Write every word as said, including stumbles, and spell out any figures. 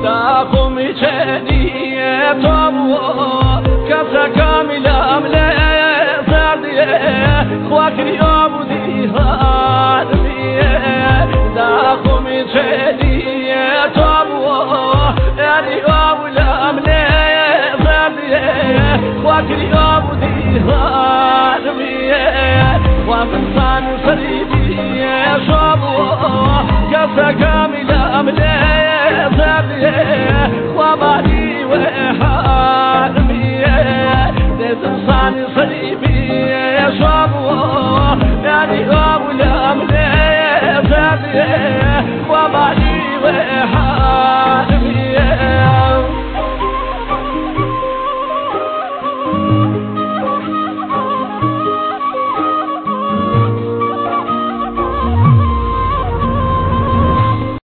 داخم چنی تو کس کامل عمله زردیه خواکری آبودی هادمیه داخم چنی تو یعنی آبول عمله زردیه خواکری آبودی هادمیه ومن صان صريبي شابو كسا كامل أملي زرديه ومالي وحالمي لازم صان صريبي شابو يعني أول أملي زرديه ومالي وحالمي